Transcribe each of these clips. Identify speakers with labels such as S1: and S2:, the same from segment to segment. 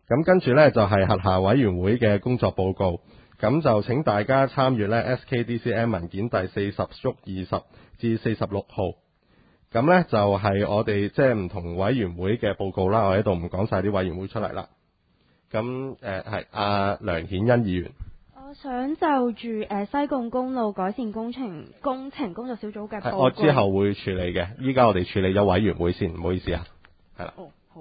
S1: 咁跟住呢，就係轄下委員會嘅工作報告，咁就請大家參閱呢 SKDCM 文件第40/20至46號。咁呢，就係我哋即係唔同委員會嘅報告啦，我喺度唔講晒啲委員會出嚟啦。咁係阿梁顯恩議員。
S2: 我想就住西貢公路改善工程工作小組嘅報告，
S1: 我之後會處理嘅，依家我哋處理咗委員會先，唔好意思啊。係啦。
S2: 哦，好。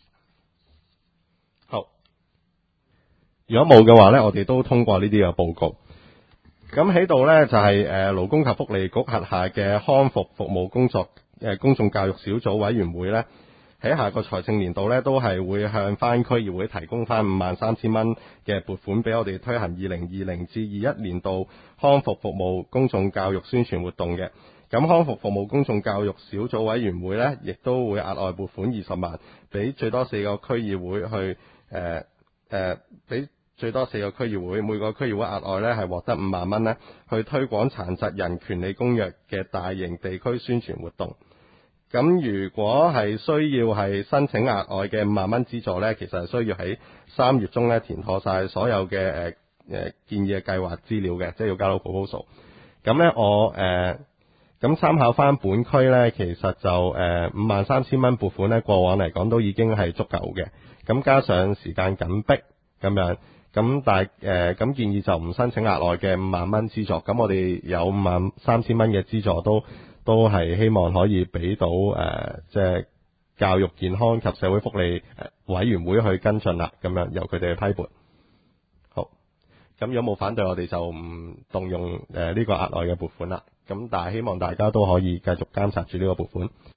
S1: 好。如果冇嘅話呢，我哋都通過呢啲嘅報告。咁喺度呢，就係勞工及福利局轄下嘅康復服務工作公眾教育小組委員會呢，喺下個財政年度呢，都係會向翻區議會提供翻53,000蚊嘅撥款俾我哋推行2020至21年度康復服務公眾教育宣傳活動嘅。咁康復服務公眾教育小組委員會呢，亦都會額外撥款20萬，俾最多4個區議會去俾最多4個區議會，每個區議會額外呢係獲得5萬蚊呢，去推廣殘疾人權利公約嘅大型地區宣傳活動。咁如果係需要係申請額外嘅5萬蚊資助呢，其實係需要喺3月中呢填妥晒所有嘅建議嘅計劃資料嘅，即係要交到 proposal。咁呢我咁參考翻本區呢，其實就53,000蚊撥款呢，過往嚟講都已經係足夠嘅。咁加上時間緊迫咁樣，咁咁建議就唔申請額外嘅5萬蚊資助。咁我哋有53,000蚊嘅資助都係希望可以俾到即係教育健康及社會福利委員會去跟進啦，咁樣由佢哋去批撥。好，咁有冇反對，我哋就唔動用呢個額外嘅撥款啦。咁但係希望大家都可以繼續監察住呢個撥款。